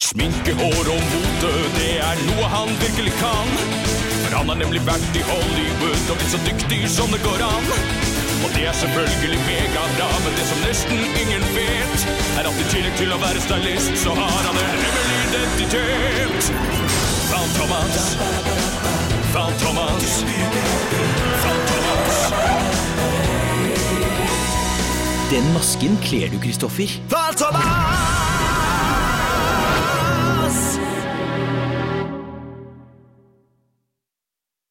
Sminke, hår og mote, det noe han virkelig kan. For han har nemlig vært i Hollywood og blitt så dyktig som det går an. Og det selvfølgelig megabra, men det som nesten ingen vet, at i tillegg til å være stylist, så har han en hemmelig identitet. Val Thomas, Val Thomas, Val Thomas. Den masken kler du, Kristoffer. Val Thomas!